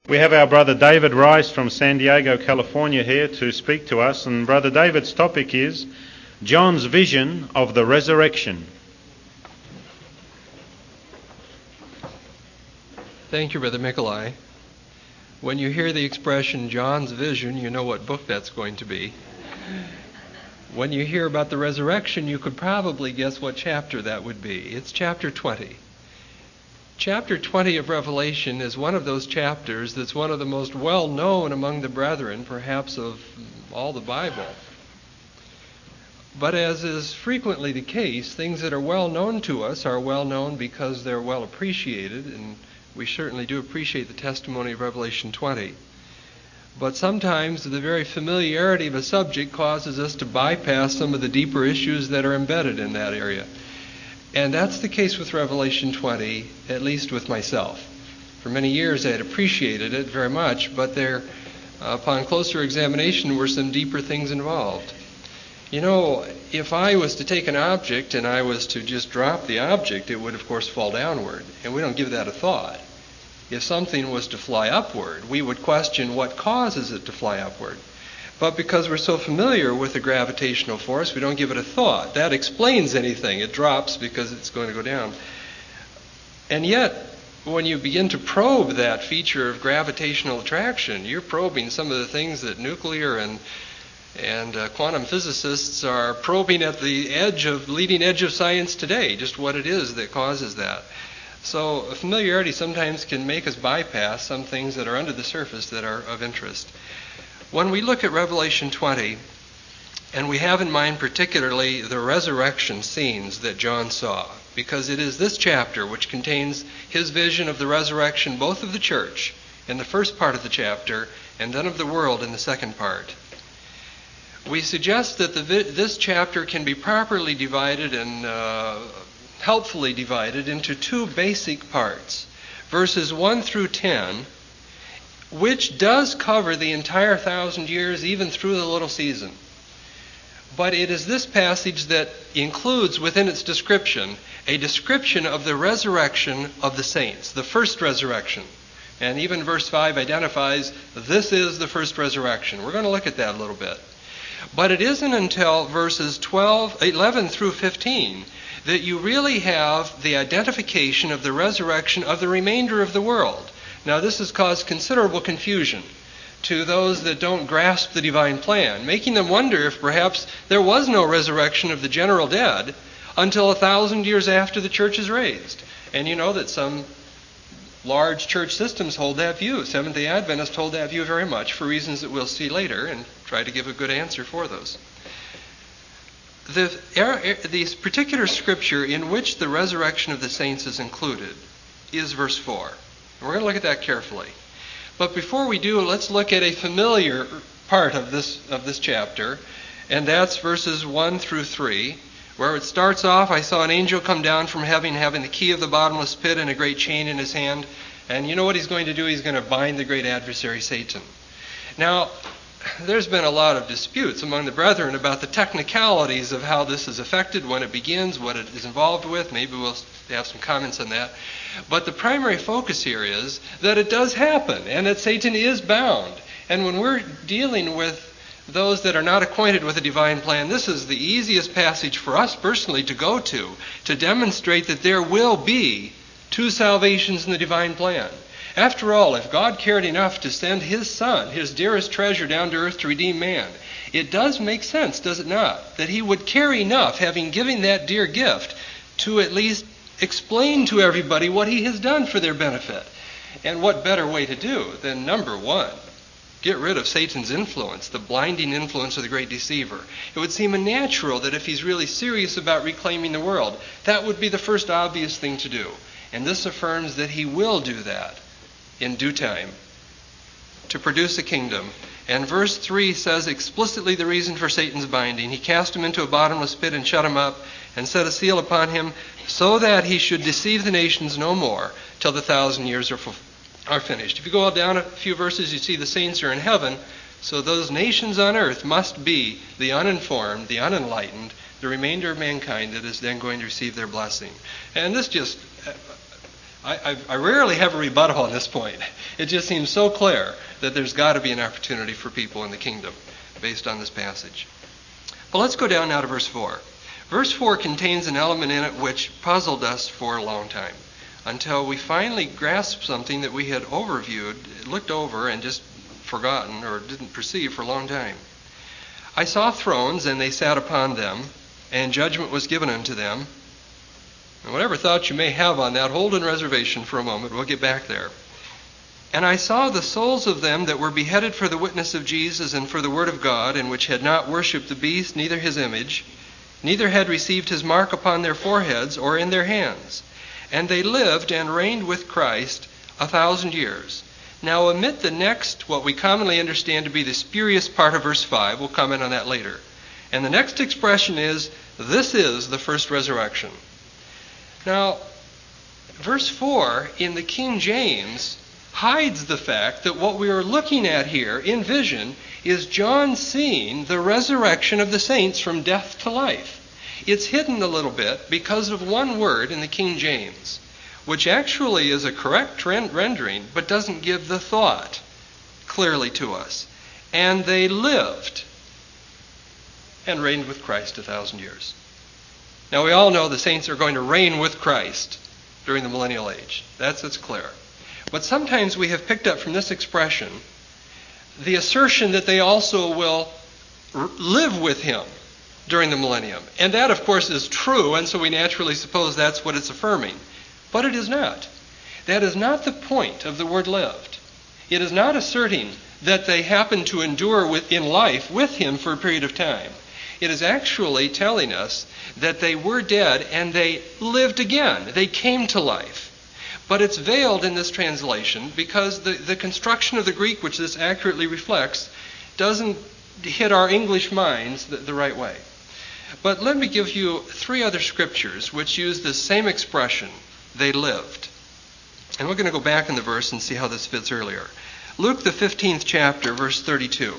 We have our brother David Rice from San Diego, California here to speak to us, and Brother David's topic is John's vision of the resurrection. Thank you, Brother Mikolai. When you hear the expression John's vision, you know what book that's going to be. When you hear about the resurrection, you could probably guess what chapter that would be. It's chapter 20. Chapter 20 of Revelation is one of those chapters that's one of the most well-known among the brethren, perhaps of all the Bible. But as is frequently the case, things that are well-known to us are well-known because they're well appreciated, and we certainly do appreciate the testimony of Revelation 20. But sometimes the very familiarity of a subject causes us to bypass some of the deeper issues that are embedded in that area. And that's the case with Revelation 20, at least with myself. For many years I had appreciated it very much, but there, upon closer examination, were some deeper things involved. You know, if I was to take an object and I was to just drop the object, it would of course fall downward, and we don't give that a thought. If something was to fly upward, we would question what causes it to fly upward. But because we're so familiar with the gravitational force, we don't give it a thought. That explains anything. It drops because it's going to go down. And yet, when you begin to probe that feature of gravitational attraction, you're probing some of the things that nuclear and quantum physicists are probing at the leading edge of science today, just what it is that causes that. So familiarity sometimes can make us bypass some things that are under the surface that are of interest. When we look at Revelation 20, and we have in mind particularly the resurrection scenes that John saw, because it is this chapter which contains his vision of the resurrection, both of the church in the first part of the chapter, and then of the world in the second part. We suggest that this chapter can be properly divided and helpfully divided into two basic parts. Verses 1 through 10, which does cover the entire 1,000 years, even through the little season. But it is this passage that includes within its description a description of the resurrection of the saints, the first resurrection. And even verse 5 identifies this is the first resurrection. We're going to look at that a little bit. But it isn't until verses 11 through 15 that you really have the identification of the resurrection of the remainder of the world. Now, this has caused considerable confusion to those that don't grasp the divine plan, making them wonder if perhaps there was no resurrection of the general dead until 1,000 years after the church is raised. And you know that some large church systems hold that view. Seventh-day Adventists hold that view very much for reasons that we'll see later and try to give a good answer for those. The particular scripture in which the resurrection of the saints is included is verse 4. We're going to look at that carefully. But before we do, let's look at a familiar part of this chapter, and that's verses 1 through 3, where it starts off, I saw an angel come down from heaven having the key of the bottomless pit and a great chain in his hand. And you know what he's going to do? He's going to bind the great adversary, Satan. Now, there's been a lot of disputes among the brethren about the technicalities of how this is affected, when it begins, what it is involved with. Maybe we'll have some comments on that. But the primary focus here is that it does happen and that Satan is bound. And when we're dealing with those that are not acquainted with the divine plan, this is the easiest passage for us personally to go to demonstrate that there will be two salvations in the divine plan. After all, if God cared enough to send his Son, his dearest treasure, down to earth to redeem man, it does make sense, does it not, that he would care enough, having given that dear gift, to at least explain to everybody what he has done for their benefit. And what better way to do than, number one, get rid of Satan's influence, the blinding influence of the great deceiver. It would seem unnatural that if he's really serious about reclaiming the world, that would be the first obvious thing to do. And this affirms that he will do that in due time to produce a kingdom. And verse 3 says explicitly the reason for Satan's binding. He cast him into a bottomless pit and shut him up and set a seal upon him so that he should deceive the nations no more till the 1,000 years are finished. If you go down a few verses, you see the saints are in heaven. So those nations on earth must be the uninformed, the unenlightened, the remainder of mankind that is then going to receive their blessing. And this just I rarely have a rebuttal on this point. It just seems so clear that there's got to be an opportunity for people in the kingdom based on this passage. But let's go down now to verse 4. Verse 4 contains an element in it which puzzled us for a long time, until we finally grasped something that we had looked over and just forgotten or didn't perceive for a long time. I saw thrones, and they sat upon them, and judgment was given unto them. And whatever thoughts you may have on that, hold in reservation for a moment. We'll get back there. And I saw the souls of them that were beheaded for the witness of Jesus and for the word of God, and which had not worshipped the beast, neither his image, neither had received his mark upon their foreheads or in their hands. And they lived and reigned with Christ 1,000 years. Now omit the next, what we commonly understand to be the spurious part of verse 5. We'll comment on that later. And the next expression is, this is the first resurrection. Now, verse 4 in the King James hides the fact that what we are looking at here in vision is John seeing the resurrection of the saints from death to life. It's hidden a little bit because of one word in the King James, which actually is a correct rendering, but doesn't give the thought clearly to us. And they lived and reigned with Christ 1,000 years. Now we all know the saints are going to reign with Christ during the millennial age. That's clear. But sometimes we have picked up from this expression the assertion that they also will live with him during the millennium. And that, of course, is true, and so we naturally suppose that's what it's affirming. But it is not. That is not the point of the word lived. It is not asserting that they happen to endure in life with him for a period of time. It is actually telling us that they were dead and they lived again. They came to life. But it's veiled in this translation because the construction of the Greek, which this accurately reflects, doesn't hit our English minds the right way. But let me give you 3 other scriptures which use the same expression, they lived. And we're going to go back in the verse and see how this fits earlier. Luke, the 15th chapter, verse 32.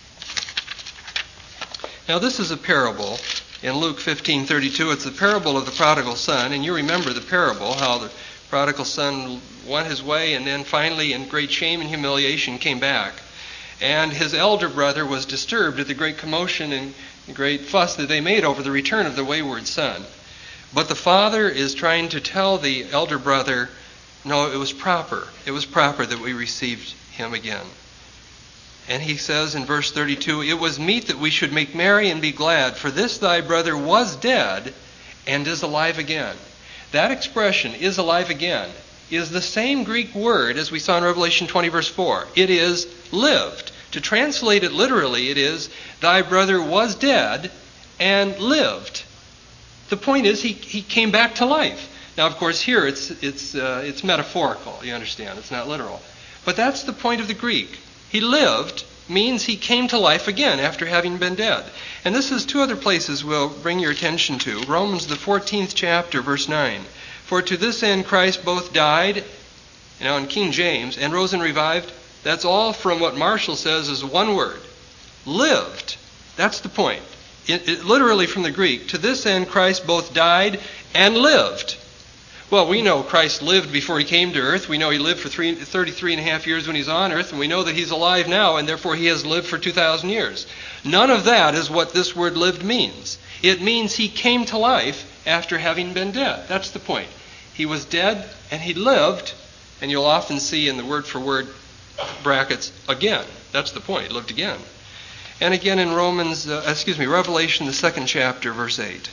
Now this is a parable in Luke 15:32. It's the parable of the prodigal son. And you remember the parable, how the prodigal son went his way and then finally in great shame and humiliation came back. And his elder brother was disturbed at the great commotion and the great fuss that they made over the return of the wayward son. But the father is trying to tell the elder brother, no, it was proper. It was proper that we received him again. And he says in verse 32, it was meet that we should make merry and be glad, for this thy brother was dead and is alive again. That expression, is alive again, is the same Greek word as we saw in Revelation 20, verse 4. It is lived. To translate it literally, it is, thy brother was dead and lived. The point is, he came back to life. Now, of course, here it's metaphorical, you understand. It's not literal. But that's the point of the Greek. He lived means he came to life again after having been dead. And this is 2 other places we'll bring your attention to. Romans, the 14th chapter, verse 9. For to this end Christ both died, in King James, and rose and revived. That's all from what Marshall says is one word. Lived. That's the point. It literally from the Greek. To this end Christ both died and lived. Well, we know Christ lived before he came to earth. We know he lived for 33 and a half years when he's on earth. And we know that he's alive now, and therefore he has lived for 2,000 years. None of that is what this word lived means. It means he came to life after having been dead. That's the point. He was dead and he lived, and you'll often see in the word for word brackets, again. That's the point. He lived again. And again in Revelation, the 2nd chapter, verse 8.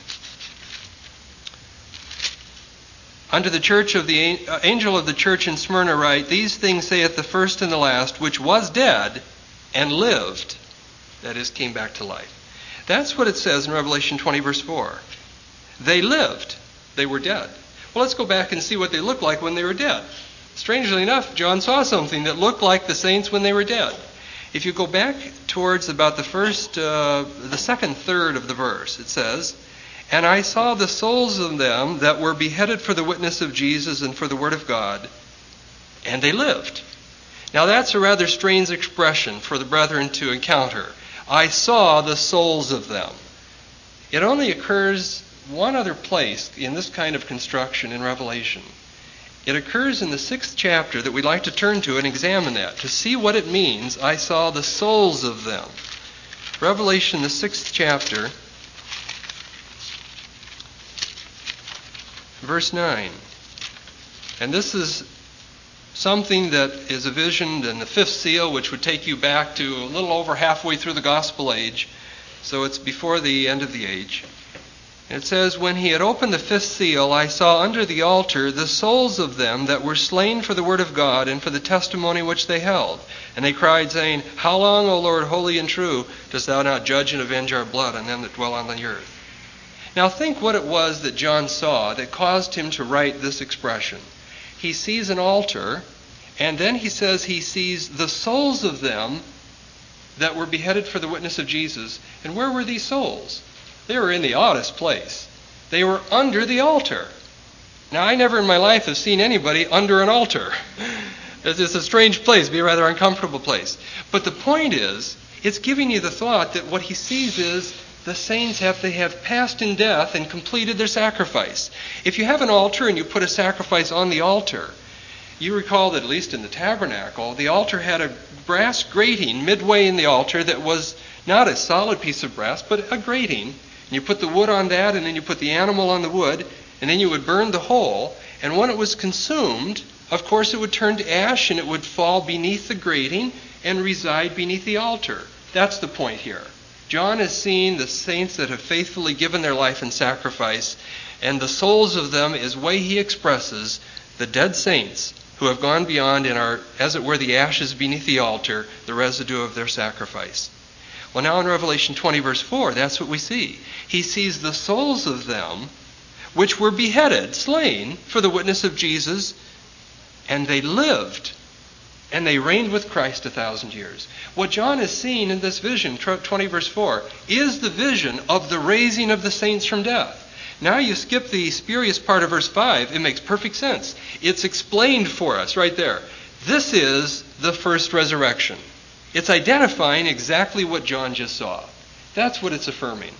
Unto the church of the angel of the church in Smyrna write, these things saith the first and the last, which was dead and lived, that is, came back to life. That's what it says in Revelation 20, verse 4. They lived. They were dead. Well, let's go back and see what they looked like when they were dead. Strangely enough, John saw something that looked like the saints when they were dead. If you go back towards about the second third of the verse, it says, and I saw the souls of them that were beheaded for the witness of Jesus and for the word of God, and they lived. Now that's a rather strange expression for the brethren to encounter. I saw the souls of them. It only occurs one other place in this kind of construction in Revelation. It occurs in the 6th chapter that we'd like to turn to and examine that, to see what it means, I saw the souls of them. Revelation, the 6th chapter, verse 9. And this is something that is envisioned in the 5th seal, which would take you back to a little over halfway through the gospel age. So it's before the end of the age. It says, when he had opened the 5th seal, I saw under the altar the souls of them that were slain for the word of God and for the testimony which they held. And they cried, saying, How long, O Lord, holy and true, dost thou not judge and avenge our blood on them that dwell on the earth? Now think what it was that John saw that caused him to write this expression. He sees an altar, and then he says he sees the souls of them that were beheaded for the witness of Jesus. And where were these souls? They were in the oddest place. They were under the altar. Now, I never in my life have seen anybody under an altar. It's a strange place, be a rather uncomfortable place. But the point is, it's giving you the thought that what he sees is the saints have passed in death and completed their sacrifice. If you have an altar and you put a sacrifice on the altar, you recall that at least in the tabernacle, the altar had a brass grating midway in the altar that was not a solid piece of brass, but a grating. And you put the wood on that, and then you put the animal on the wood, and then you would burn the whole. And when it was consumed, of course it would turn to ash, and it would fall beneath the grating and reside beneath the altar. That's the point here. John is seeing the saints that have faithfully given their life in sacrifice, and the souls of them is way he expresses the dead saints who have gone beyond and are, as it were, the ashes beneath the altar, the residue of their sacrifice. Well, now in Revelation 20, verse 4, that's what we see. He sees the souls of them which were beheaded, slain, for the witness of Jesus, and they lived, and they reigned with Christ 1,000 years. What John is seeing in this vision, 20, verse 4, is the vision of the raising of the saints from death. Now you skip the spurious part of verse 5, it makes perfect sense. It's explained for us right there. This is the first resurrection. It's identifying exactly what John just saw. That's what it's affirming.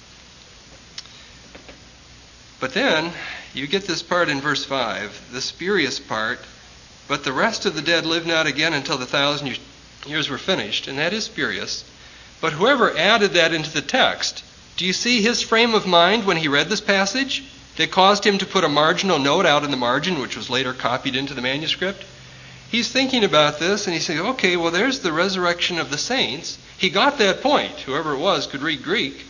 But then, you get this part in verse 5, the spurious part, but the rest of the dead live not again until the 1,000 years were finished, and that is spurious. But whoever added that into the text, do you see his frame of mind when he read this passage that caused him to put a marginal note out in the margin, which was later copied into the manuscript? He's thinking about this, and he's saying, okay, well, there's the resurrection of the saints. He got that point. Whoever it was could read Greek.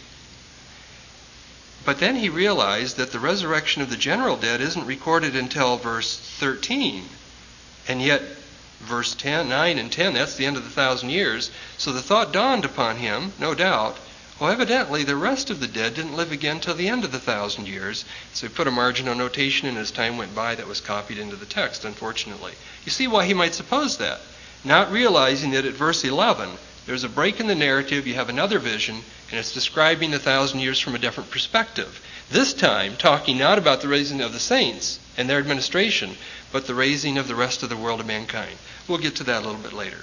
But then he realized that the resurrection of the general dead isn't recorded until verse 13. And yet, verse 10, 9 and 10, that's the end of the 1,000 years. So the thought dawned upon him, no doubt, well, evidently the rest of the dead didn't live again till the end of the 1,000 years. So he put a marginal notation in as time went by that was copied into the text, unfortunately. You see why he might suppose that. Not realizing that at verse 11, there's a break in the narrative, you have another vision, and it's describing the 1,000 years from a different perspective. This time, talking not about the raising of the saints and their administration, but the raising of the rest of the world of mankind. We'll get to that a little bit later.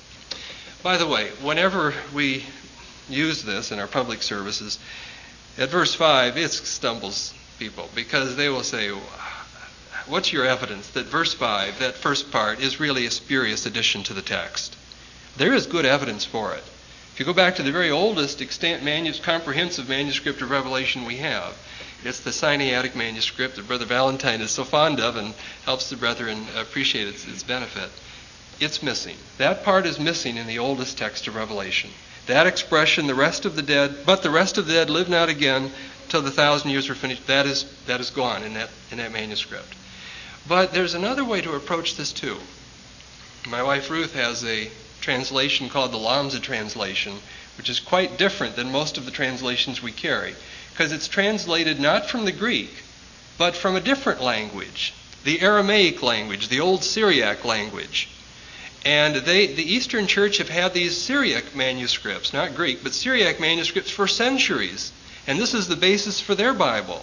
By the way, whenever we use this in our public services, at verse 5, it stumbles people because they will say, what's your evidence that verse 5, that first part, is really a spurious addition to the text? There is good evidence for it. If you go back to the very oldest extant comprehensive manuscript of Revelation we have, it's the Sinaitic manuscript that Brother Valentine is so fond of and helps the brethren appreciate its benefit. It's missing. That part is missing in the oldest text of Revelation. That expression, the rest of the dead, but the rest of the dead live not again till the 1,000 years were finished, that is gone in that manuscript. But there's another way to approach this too. My wife Ruth has a translation called the Lamsa translation, which is quite different than most of the translations we carry, because it's translated not from the Greek, but from a different language, the Aramaic language, the old Syriac language. And the Eastern Church have had these Syriac manuscripts, not Greek, but Syriac manuscripts for centuries. And this is the basis for their Bible.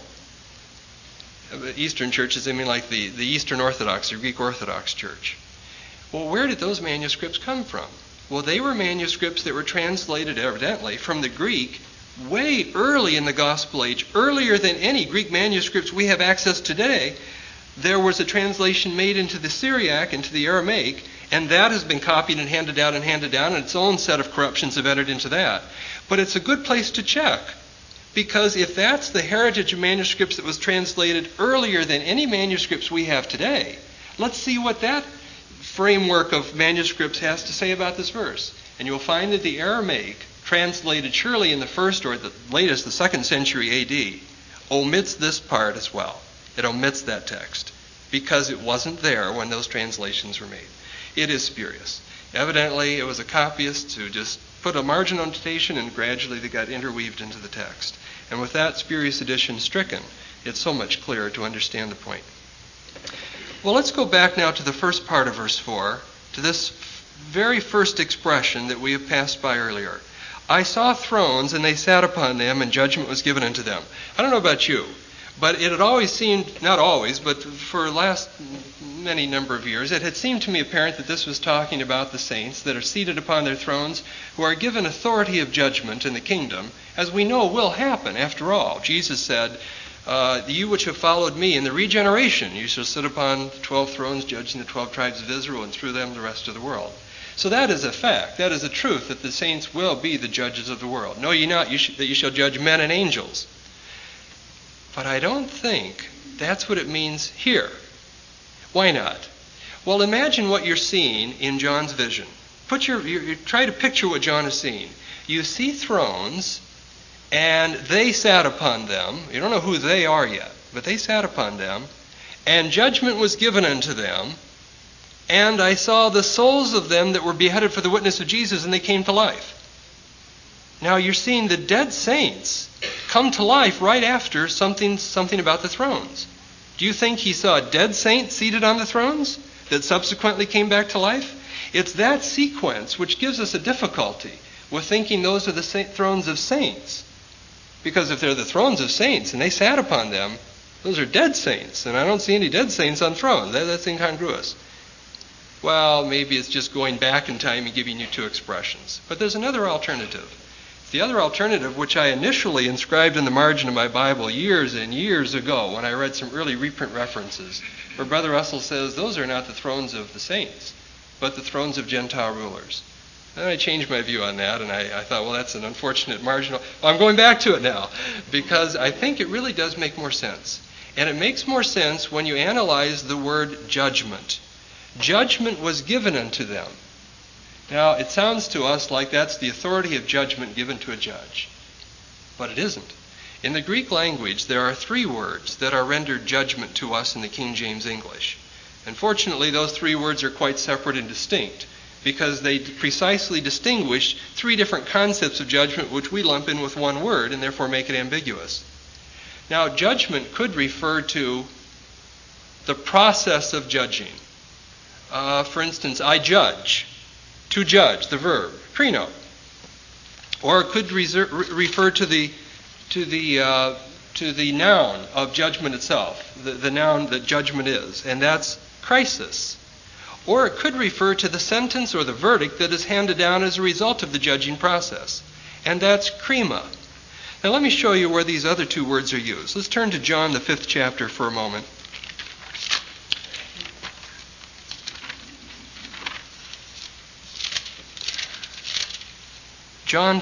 The Eastern churches, I mean like the Eastern Orthodox or Greek Orthodox Church. Well, where did those manuscripts come from? Well, they were manuscripts that were translated evidently from the Greek way early in the Gospel age, earlier than any Greek manuscripts we have access to today. there was a translation made into the Syriac, into the Aramaic, and that has been copied and handed down, and its own set of corruptions have entered into that. But it's a good place to check, because if that's the heritage of manuscripts that was translated earlier than any manuscripts we have today, let's see what that framework of manuscripts has to say about this verse. And you'll find that the Aramaic, translated surely in the first or the latest, the 2nd century AD, omits this part as well. It omits that text because it wasn't there when those translations were made. It is spurious. Evidently, it was a copyist who just put a margin notation and gradually they got interweaved into the text. And with that spurious addition stricken, it's so much clearer to understand the point. Well, let's go back now to the first part of verse 4, to this very first expression that we have passed by earlier. I saw thrones, and they sat upon them, and judgment was given unto them. I don't know about you, but it had always seemed, not always, but for the last many number of years, it had seemed to me apparent that this was talking about the saints that are seated upon their thrones, who are given authority of judgment in the kingdom, as we know will happen after all. Jesus said, you which have followed me in the regeneration, you shall sit upon 12 thrones, judging the 12 tribes of Israel, and through them the rest of the world. So that is a fact. That is a truth, that the saints will be the judges of the world. Know ye not that you shall judge men and angels. But I don't think that's what it means here. Why not? Well, imagine what you're seeing in John's vision. Try to picture what John is seeing. You see thrones, and they sat upon them. You don't know who they are yet, but they sat upon them, and judgment was given unto them. And I saw the souls of them that were beheaded for the witness of Jesus, and they came to life. Now you're seeing the dead saints come to life right after something about the thrones. Do you think he saw dead saints seated on the thrones that subsequently came back to life? It's that sequence which gives us a difficulty with thinking those are the thrones of saints. Because if they're the thrones of saints and they sat upon them, those are dead saints. And I don't see any dead saints on thrones. That's incongruous. Well, maybe it's just going back in time and giving you two expressions. But there's another alternative. The other alternative, which I initially inscribed in the margin of my Bible years and years ago when I read some early reprint references, where Brother Russell says those are not the thrones of the saints, but the thrones of Gentile rulers. And I changed my view on that, and I thought, well, that's an unfortunate marginal. Well, I'm going back to it now, because I think it really does make more sense. And it makes more sense when you analyze the word judgment. Judgment was given unto them. Now, it sounds to us like that's the authority of judgment given to a judge. But it isn't. In the Greek language, there are 3 words that are rendered judgment to us in the King James English. Unfortunately, those 3 words are quite separate and distinct, because they precisely distinguish 3 different concepts of judgment which we lump in with one word and therefore make it ambiguous. Now, judgment could refer to the process of judging. For instance, I judge. To judge, the verb, krino. Or it could refer to the noun of judgment itself, the noun that judgment is, and that's crisis. Or it could refer to the sentence or the verdict that is handed down as a result of the judging process, and that's krima. Now let me show you where these other 2 words are used. Let's turn to John, the 5th chapter, for a moment. John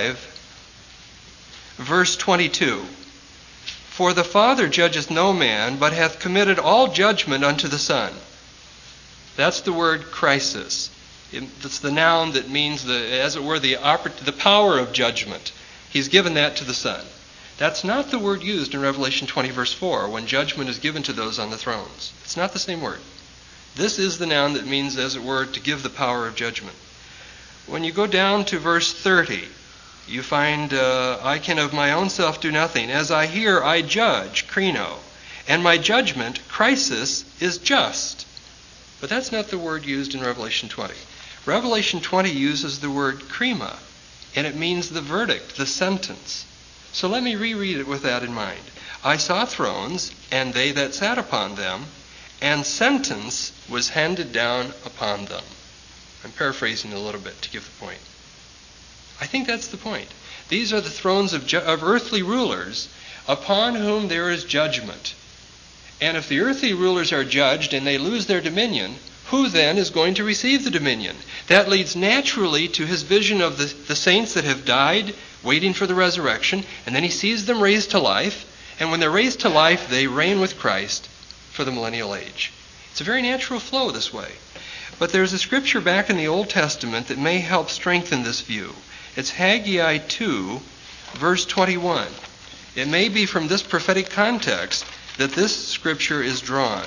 5, verse 22. For the Father judgeth no man, but hath committed all judgment unto the Son. That's the word crisis. It's the noun that means, the power of judgment. He's given that to the Son. That's not the word used in Revelation 20, verse 4, when judgment is given to those on the thrones. It's not the same word. This is the noun that means, as it were, to give the power of judgment. When you go down to verse 30, you find, I can of my own self do nothing. As I hear, I judge, krino. And my judgment, crisis, is just. But that's not the word used in Revelation 20. Revelation 20 uses the word krima, and it means the verdict, the sentence. So let me reread it with that in mind. I saw thrones, and they that sat upon them, and sentence was handed down upon them. I'm paraphrasing a little bit to give the point. I think that's the point. These are the thrones of earthly rulers upon whom there is judgment. And if the earthly rulers are judged and they lose their dominion, who then is going to receive the dominion? That leads naturally to his vision of the saints that have died, waiting for the resurrection, and then he sees them raised to life, and when they're raised to life, they reign with Christ for the millennial age. It's a very natural flow this way. But there's a scripture back in the Old Testament that may help strengthen this view. It's Haggai 2, verse 21. It may be from this prophetic context that this scripture is drawn.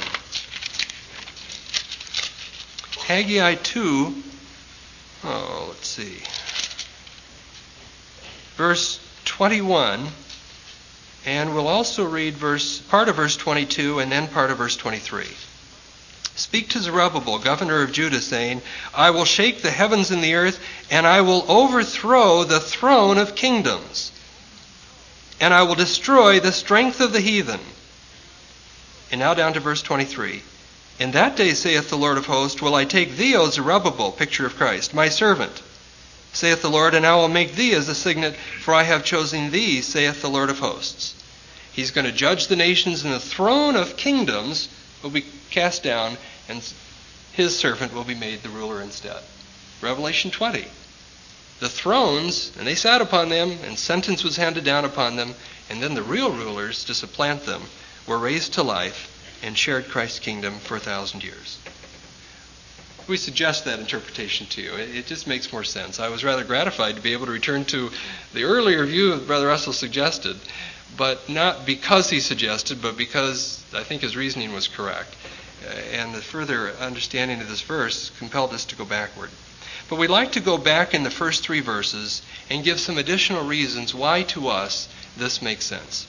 Haggai 2, verse 21, and we'll also read part of verse 22 and then part of verse 23. Speak to Zerubbabel, governor of Judah, saying, I will shake the heavens and the earth, and I will overthrow the throne of kingdoms, and I will destroy the strength of the heathen. And now down to verse 23. In that day, saith the Lord of hosts, will I take thee, O Zerubbabel, picture of Christ, my servant, saith the Lord, and I will make thee as a signet, for I have chosen thee, saith the Lord of hosts. He's going to judge the nations, and the throne of kingdoms will be cast down, and his servant will be made the ruler instead. Revelation 20. The thrones, and they sat upon them, and sentence was handed down upon them, and then the real rulers, to supplant them, were raised to life and shared Christ's kingdom for 1,000 years. We suggest that interpretation to you. It just makes more sense. I was rather gratified to be able to return to the earlier view that Brother Russell suggested, but not because he suggested, but because I think his reasoning was correct. And the further understanding of this verse compelled us to go backward. But we'd like to go back in the first 3 verses and give some additional reasons why to us this makes sense.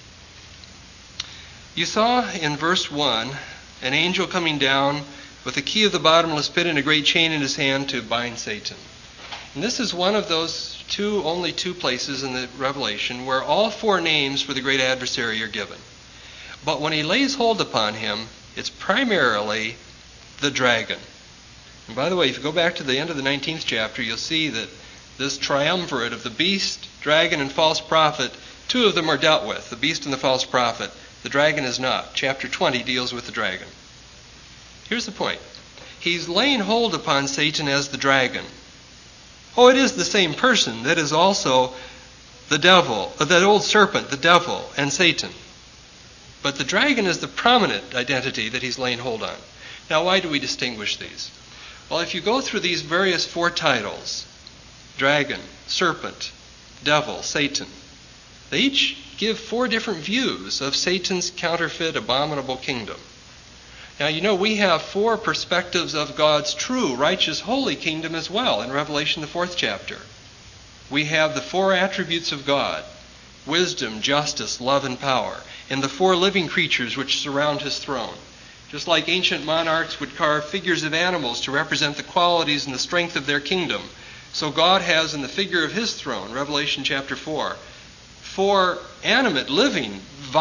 You saw in verse 1 an angel coming down with the key of the bottomless pit and a great chain in his hand to bind Satan. And this is one of those only two places in the Revelation where all 4 names for the great adversary are given. But when he lays hold upon him, it's primarily the dragon. And by the way, if you go back to the end of the 19th chapter, you'll see that this triumvirate of the beast, dragon, and false prophet, 2 of them are dealt with, the beast and the false prophet. The dragon is not. Chapter 20 deals with the dragon. Here's the point. He's laying hold upon Satan as the dragon. Oh, it is the same person that is also the devil, that old serpent, the devil, and Satan. But the dragon is the prominent identity that he's laying hold on. Now, why do we distinguish these? Well, if you go through these various 4 titles, dragon, serpent, devil, Satan, they each give 4 different views of Satan's counterfeit, abominable kingdom. Now, you know, we have 4 perspectives of God's true, righteous, holy kingdom as well in Revelation, the 4th chapter. We have the 4 attributes of God: wisdom, justice, love, and power, and the 4 living creatures which surround his throne. Just like ancient monarchs would carve figures of animals to represent the qualities and the strength of their kingdom, so God has in the figure of his throne, Revelation chapter 4, 4 animate, living,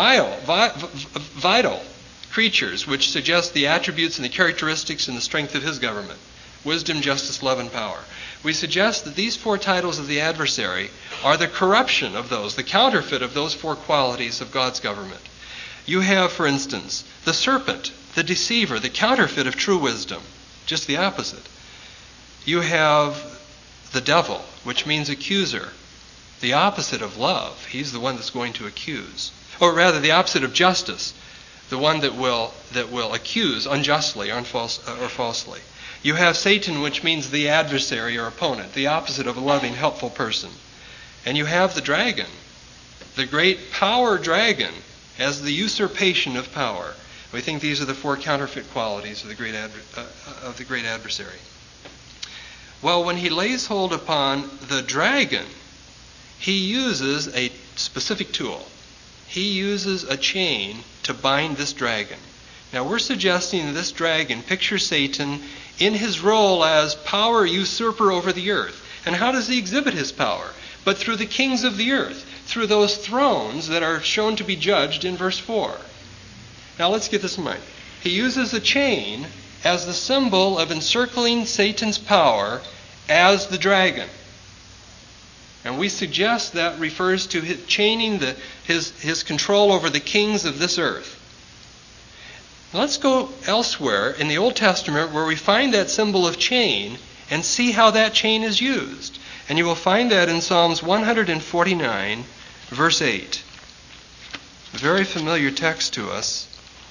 vital creatures which suggest the attributes and the characteristics and the strength of his government: wisdom, justice, love, and power. We suggest that these 4 titles of the adversary are the corruption of those, the counterfeit of those 4 qualities of God's government. You have, for instance, the serpent, the deceiver, the counterfeit of true wisdom, just the opposite. You have the devil, which means accuser, the opposite of love. He's the one that's going to accuse. Or rather, the opposite of justice, the one that will accuse unjustly or falsely. You have Satan, which means the adversary or opponent, the opposite of a loving, helpful person. And you have the dragon, the great power dragon, as the usurpation of power. We think these are the 4 counterfeit qualities of the great adversary. Well, when he lays hold upon the dragon, he uses a specific tool. He uses a chain to bind this dragon. Now, we're suggesting that this dragon pictures Satan in his role as power usurper over the earth. And how does he exhibit his power? But through the kings of the earth, through those thrones that are shown to be judged in verse 4. Now, let's get this in mind. He uses a chain as the symbol of encircling Satan's power as the dragon. And we suggest that refers to chaining his control over the kings of this earth. Let's go elsewhere in the Old Testament where we find that symbol of chain and see how that chain is used. And you will find that in Psalms 149, verse 8. A very familiar text to us.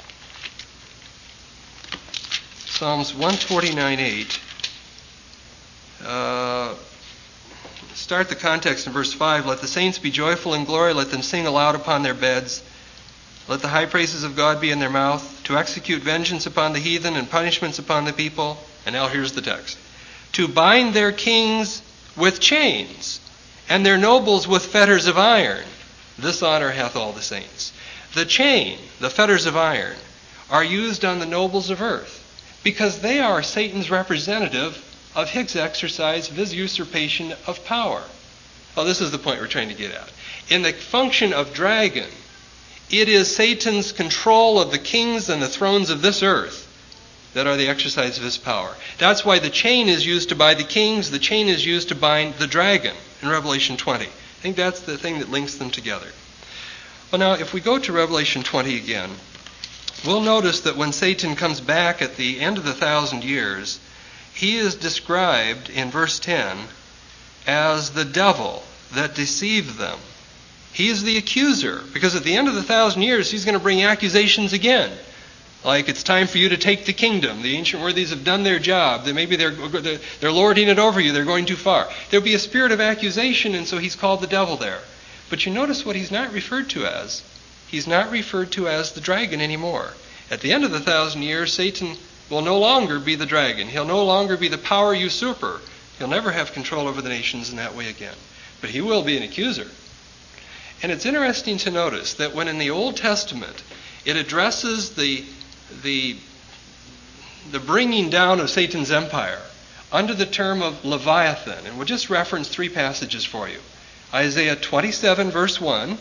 Psalms 149:8. Start the context in verse 5. Let the saints be joyful in glory. Let them sing aloud upon their beds. Let the high praises of God be in their mouth, to execute vengeance upon the heathen and punishments upon the people. And now here's the text. To bind their kings with chains, and their nobles with fetters of iron. This honor hath all the saints. The chain, the fetters of iron, are used on the nobles of earth because they are Satan's representative of his exercise of his usurpation of power. Well, this is the point we're trying to get at. In the function of dragon, it is Satan's control of the kings and the thrones of this earth that are the exercise of his power. That's why the chain is used to bind the kings, the chain is used to bind the dragon in Revelation 20. I think that's the thing that links them together. Well, now, if we go to Revelation 20 again, we'll notice that when Satan comes back at the end of the 1,000 years, he is described in verse 10 as the devil that deceived them. He is the accuser, because at the end of the 1,000 years, he's going to bring accusations again. Like, it's time for you to take the kingdom. The ancient worthies have done their job. Maybe they're lording it over you. They're going too far. There'll be a spirit of accusation, and so he's called the devil there. But you notice what he's not referred to as. He's not referred to as the dragon anymore. At the end of the 1,000 years, Satan will no longer be the dragon. He'll no longer be the power usurper. He'll never have control over the nations in that way again. But he will be an accuser. And it's interesting to notice that when in the Old Testament it addresses the bringing down of Satan's empire under the term of Leviathan, and we'll just reference 3 passages for you. Isaiah 27, verse 1.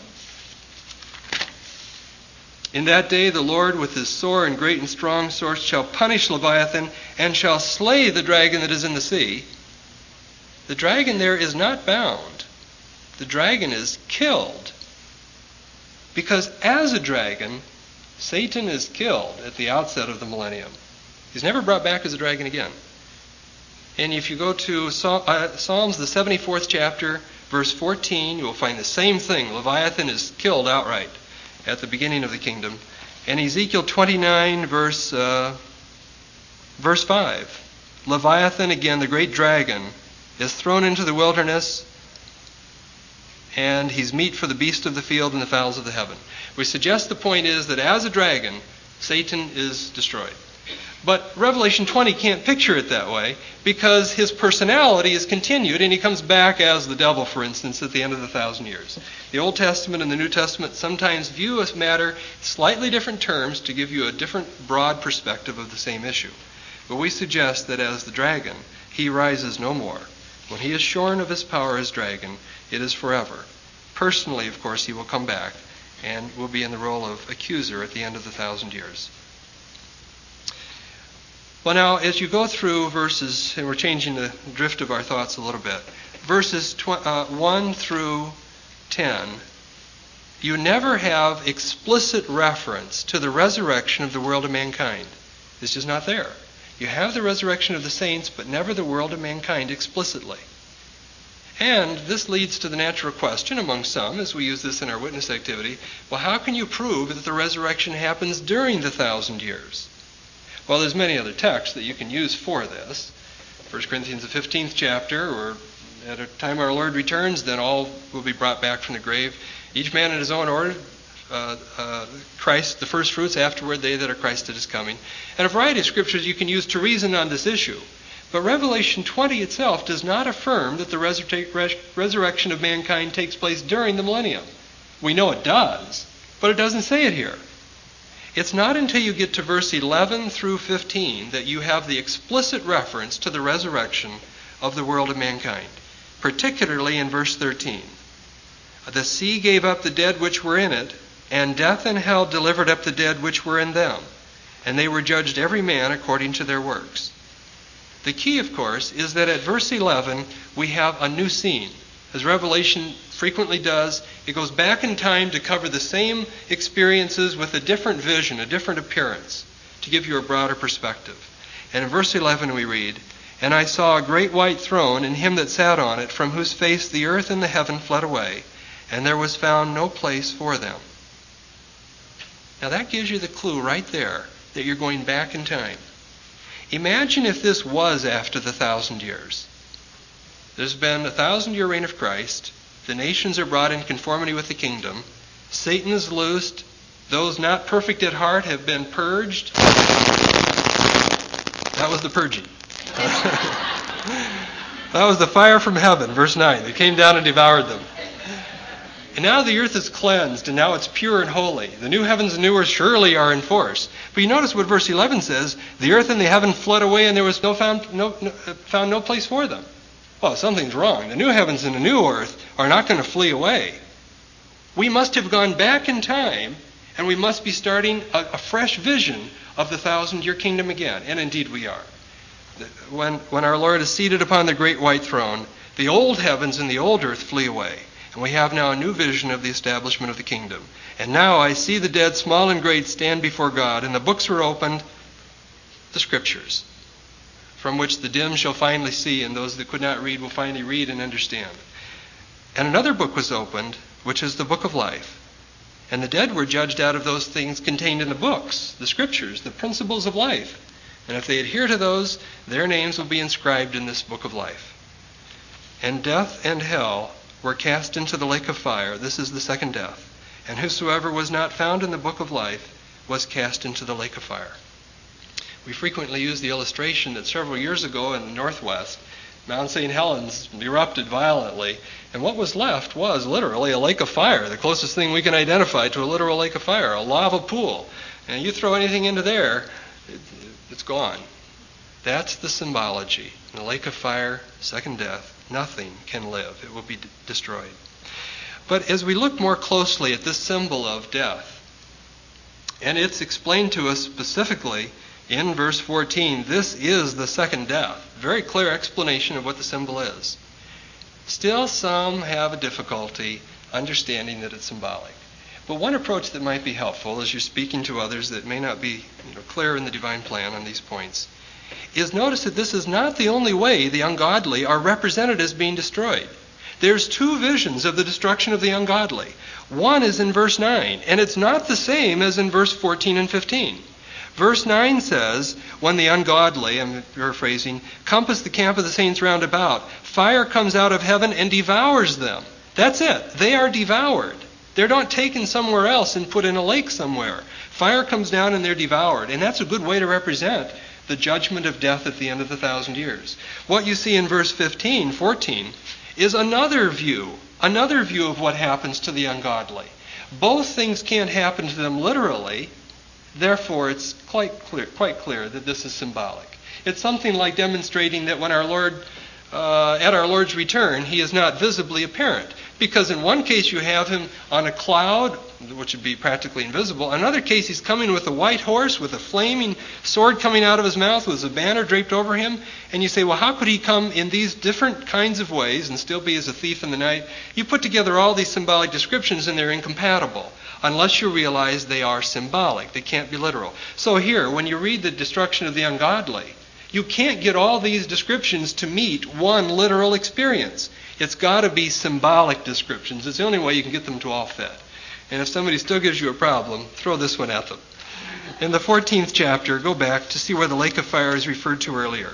In that day the Lord with his sore and great and strong sword shall punish Leviathan and shall slay the dragon that is in the sea. The dragon there is not bound. The dragon is killed. Because as a dragon, Satan is killed at the outset of the millennium. He's never brought back as a dragon again. And if you go to Psalms, the 74th chapter, verse 14, you will find the same thing. Leviathan is killed outright at the beginning of the kingdom. And Ezekiel 29, verse 5. Leviathan, again, the great dragon, is thrown into the wilderness, and he's meat for the beast of the field and the fowls of the heaven. We suggest the point is that as a dragon, Satan is destroyed. But Revelation 20 can't picture it that way because his personality is continued and he comes back as the devil, for instance, at the end of the 1,000 years. The Old Testament and the New Testament sometimes view a matter slightly different terms to give you a different broad perspective of the same issue. But we suggest that as the dragon, he rises no more. When he is shorn of his power as dragon, it is forever. Personally, of course, he will come back and will be in the role of accuser at the end of the 1,000 years. Well, now, as you go through verses, and we're changing the drift of our thoughts a little bit, verses 1 through 10, you never have explicit reference to the resurrection of the world of mankind. It's just not there. You have the resurrection of the saints, but never the world of mankind explicitly. And this leads to the natural question among some, as we use this in our witness activity, well, how can you prove that the resurrection happens during the 1,000 years? Well, there's many other texts that you can use for this. 1 Corinthians, the 15th chapter, or at a time our Lord returns, then all will be brought back from the grave, each man in his own order, Christ, the first fruits, afterward they that are Christ at his coming. And a variety of scriptures you can use to reason on this issue. But Revelation 20 itself does not affirm that the resurrection of mankind takes place during the millennium. We know it does, but it doesn't say it here. It's not until you get to verse 11 through 15 that you have the explicit reference to the resurrection of the world of mankind, particularly in verse 13. The sea gave up the dead which were in it, and death and hell delivered up the dead which were in them, and they were judged every man according to their works. The key, of course, is that at verse 11 we have a new scene. As Revelation frequently does, it goes back in time to cover the same experiences with a different vision, a different appearance. to give you a broader perspective. And in verse 11 we read, "And I saw a great white throne, and him that sat on it, from whose face the earth and the heaven fled away, and there was found no place for them." Now that gives you the clue right there that you're going back in time. Imagine if this was after the 1,000 years. There's been a 1,000-year reign of Christ. The nations are brought in conformity with the kingdom. Satan is loosed. Those not perfect at heart have been purged. That was the purging. That was the fire from heaven, verse 9. It came down and devoured them. And now the earth is cleansed, and now it's pure and holy. The new heavens and new earth surely are in force. But you notice what verse 11 says, "The earth and the heaven fled away, and there was found no place for them." Well, something's wrong. The new heavens and the new earth are not going to flee away. We must have gone back in time, and we must be starting a fresh vision of the 1,000-year kingdom again. And indeed we are. When our Lord is seated upon the great white throne, the old heavens and the old earth flee away. And we have now a new vision of the establishment of the kingdom. "And now I see the dead, small and great, stand before God, and the books were opened," the Scriptures, "from which the dim shall finally see, and those that could not read will finally read and understand. And another book was opened, which is the book of life. And the dead were judged out of those things contained in the books," the Scriptures, the principles of life. "And if they adhere to those, their names will be inscribed in this book of life. And death and hell were cast into the lake of fire." This is the second death. "And whosoever was not found in the book of life was cast into the lake of fire." We frequently use the illustration that several years ago in the Northwest, Mount St. Helens erupted violently, and what was left was literally a lake of fire, the closest thing we can identify to a literal lake of fire, a lava pool. And you throw anything into there, it's gone. That's the symbology. In the lake of fire, second death, nothing can live. It will be destroyed. But as we look more closely at this symbol of death, and it's explained to us specifically in verse 14, this is the second death. Very clear explanation of what the symbol is. Still, some have a difficulty understanding that it's symbolic. But one approach that might be helpful as you're speaking to others that may not be clear in the divine plan on these points is notice that this is not the only way the ungodly are represented as being destroyed. There's two visions of the destruction of the ungodly. One is in verse 9, and it's not the same as in verse 14 and 15. Verse 9 says, "When the ungodly," I'm paraphrasing, "compass the camp of the saints round about, fire comes out of heaven and devours them." That's it. They are devoured. They're not taken somewhere else and put in a lake somewhere. Fire comes down and they're devoured. And that's a good way to represent the judgment of death at the end of the 1,000 years. What you see in verse 14, is another view of what happens to the ungodly. Both things can't happen to them literally. Therefore, it's quite clear that this is symbolic. It's something like demonstrating that when our Lord, at our Lord's return, he is not visibly apparent. Because in one case you have him on a cloud, which would be practically invisible. In another case he's coming with a white horse with a flaming sword coming out of his mouth with a banner draped over him. And you say, well, how could he come in these different kinds of ways and still be as a thief in the night? You put together all these symbolic descriptions and they're incompatible. Unless you realize they are symbolic. They can't be literal. So here, when you read the destruction of the ungodly, you can't get all these descriptions to meet one literal experience. It's got to be symbolic descriptions. It's the only way you can get them to all fit. And if somebody still gives you a problem, throw this one at them. In the 14th chapter, go back to see where the lake of fire is referred to earlier.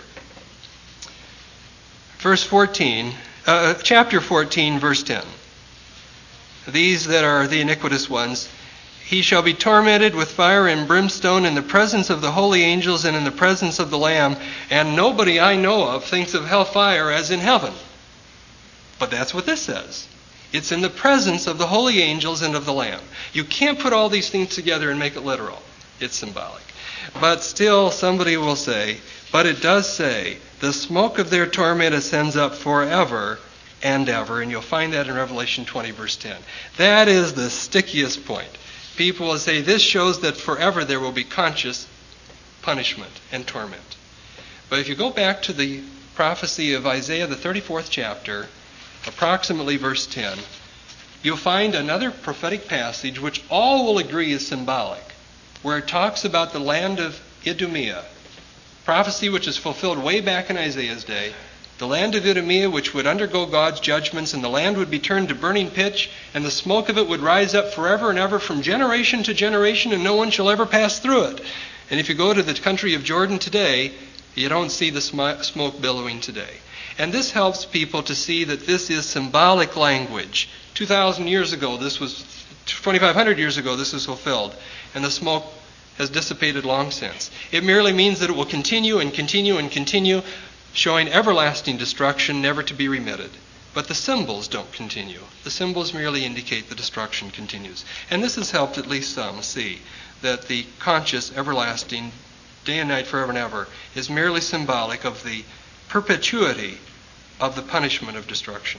Chapter 14, verse 10. These that are the iniquitous ones, he shall be tormented with fire and brimstone in the presence of the holy angels and in the presence of the Lamb. And nobody I know of thinks of hellfire as in heaven. But that's what this says. It's in the presence of the holy angels and of the Lamb. You can't put all these things together and make it literal. It's symbolic. But still, somebody will say, but it does say, the smoke of their torment ascends up forever and ever. And you'll find that in Revelation 20, verse 10. That is the stickiest point. People will say, this shows that forever there will be conscious punishment and torment. But if you go back to the prophecy of Isaiah, the 34th chapter, approximately verse 10, you'll find another prophetic passage which all will agree is symbolic, where it talks about the land of Idumea, prophecy which is fulfilled way back in Isaiah's day. The land of Idumea, which would undergo God's judgments, and the land would be turned to burning pitch, and the smoke of it would rise up forever and ever from generation to generation, and no one shall ever pass through it. And if you go to the country of Jordan today, you don't see the smoke billowing today. And this helps people to see that this is symbolic language. 2,000 years ago, 2,500 years ago, this was fulfilled, and the smoke has dissipated long since. It merely means that it will continue and continue and continue, showing everlasting destruction never to be remitted. But the symbols don't continue. The symbols merely indicate the destruction continues. And this has helped at least some see that the conscious, everlasting, day and night, forever and ever, is merely symbolic of the perpetuity of the punishment of destruction.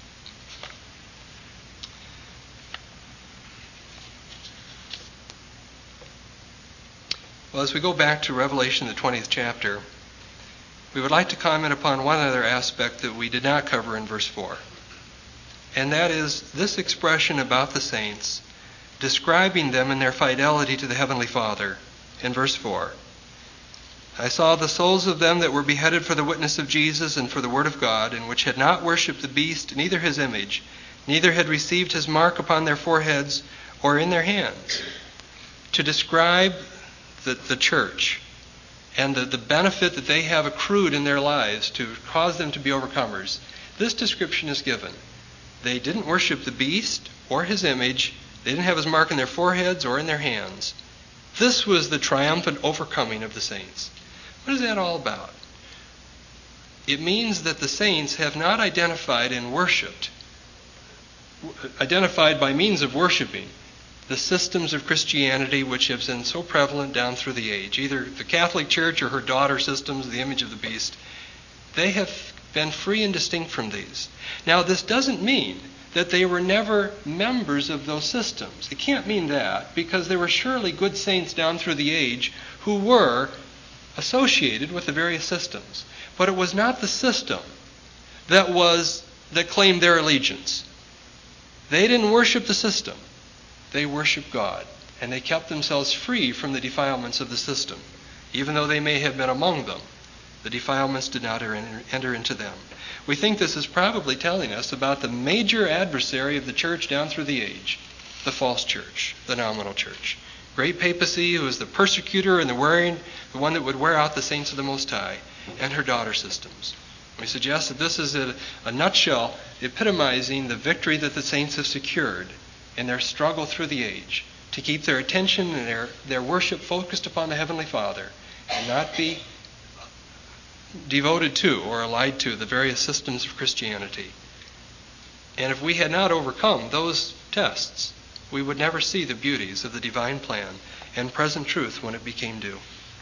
Well, as we go back to Revelation, the 20th chapter, we would like to comment upon one other aspect that we did not cover in verse 4. And that is this expression about the saints, describing them in their fidelity to the Heavenly Father in verse 4. I saw the souls of them that were beheaded for the witness of Jesus and for the word of God, and which had not worshipped the beast, neither his image, neither had received his mark upon their foreheads or in their hands. To describe the church and the benefit that they have accrued in their lives to cause them to be overcomers, this description is given. They didn't worship the beast or his image. They didn't have his mark in their foreheads or in their hands. This was the triumphant overcoming of the saints. What is that all about? It means that the saints have not identified by means of worshiping, the systems of Christianity which have been so prevalent down through the age, either the Catholic Church or her daughter systems, the image of the beast. They have been free and distinct from these. Now, this doesn't mean that they were never members of those systems. It can't mean that, because there were surely good saints down through the age who were associated with the various systems. But it was not the system that claimed their allegiance. They didn't worship the system. They worshiped God, and they kept themselves free from the defilements of the system. Even though they may have been among them, the defilements did not enter into them. We think this is probably telling us about the major adversary of the church down through the age, the false church, the nominal church. Great papacy, who is the persecutor and the one that would wear out the saints of the Most High, and her daughter systems. We suggest that this is a nutshell epitomizing the victory that the saints have secured in their struggle through the age to keep their attention and their worship focused upon the Heavenly Father and not be devoted to or allied to the various systems of Christianity. And if we had not overcome those tests, we would never see the beauties of the divine plan and present truth when it became due.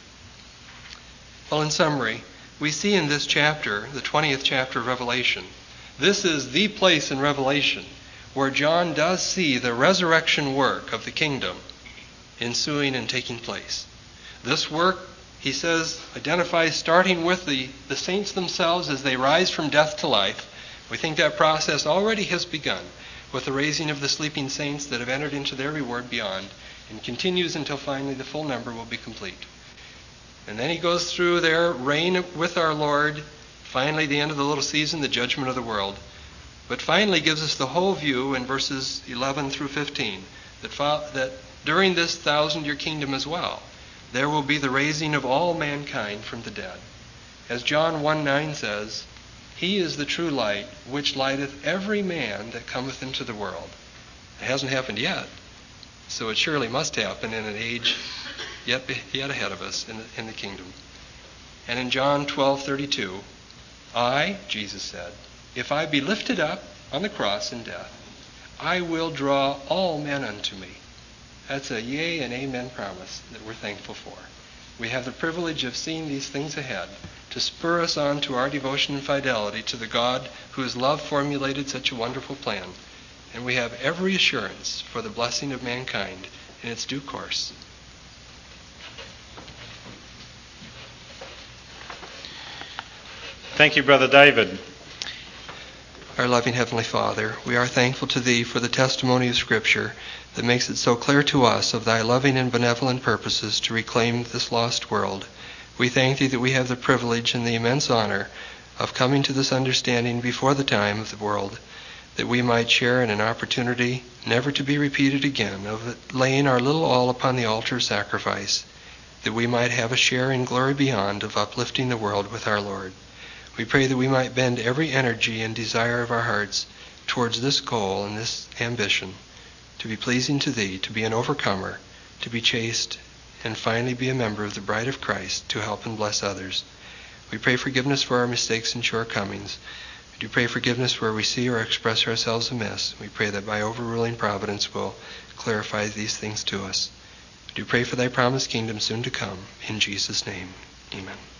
Well, in summary, we see in this chapter, the 20th chapter of Revelation, this is the place in Revelation where John does see the resurrection work of the kingdom ensuing and taking place. This work, he says, identifies starting with the saints themselves as they rise from death to life. We think that process already has begun with the raising of the sleeping saints that have entered into their reward beyond, and continues until finally the full number will be complete. And then he goes through their reign with our Lord, finally the end of the little season, the judgment of the world. But finally gives us the whole view in verses 11 through 15, that during this 1,000-year kingdom as well, there will be the raising of all mankind from the dead. As John 1:9 says, He is the true light, which lighteth every man that cometh into the world. It hasn't happened yet, so it surely must happen in an age yet ahead of us in the kingdom. And in John 12:32, I, Jesus said, if I be lifted up on the cross in death, I will draw all men unto me. That's a yea and amen promise that we're thankful for. We have the privilege of seeing these things ahead to spur us on to our devotion and fidelity to the God whose love formulated such a wonderful plan. And we have every assurance for the blessing of mankind in its due course. Thank you, Brother David. Our loving Heavenly Father, we are thankful to Thee for the testimony of Scripture that makes it so clear to us of Thy loving and benevolent purposes to reclaim this lost world. We thank Thee that we have the privilege and the immense honor of coming to this understanding before the time of the world, that we might share in an opportunity never to be repeated again of laying our little all upon the altar of sacrifice, that we might have a share in glory beyond of uplifting the world with our Lord. We pray that we might bend every energy and desire of our hearts towards this goal and this ambition, to be pleasing to Thee, to be an overcomer, to be chaste, and finally be a member of the bride of Christ to help and bless others. We pray forgiveness for our mistakes and shortcomings. We do pray forgiveness where we see or express ourselves amiss. We pray that by overruling providence will clarify these things to us. We do pray for Thy promised kingdom soon to come. In Jesus' name, amen.